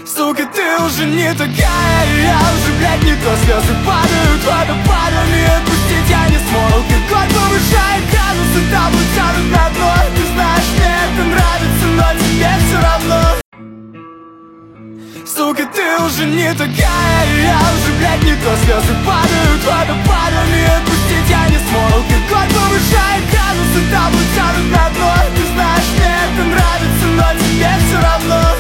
Сука, ты уже не такая, я уже, блядь, не то. Слезы падают водопадами, отпустить я не смог. Алкоголь повышает градусы, табу тянут на дно. Ты знаешь, мне это нравится, но тебе все равно. Сука, ты уже не такая, я уже, блядь, не то. Слезы падают водопадами, отпустить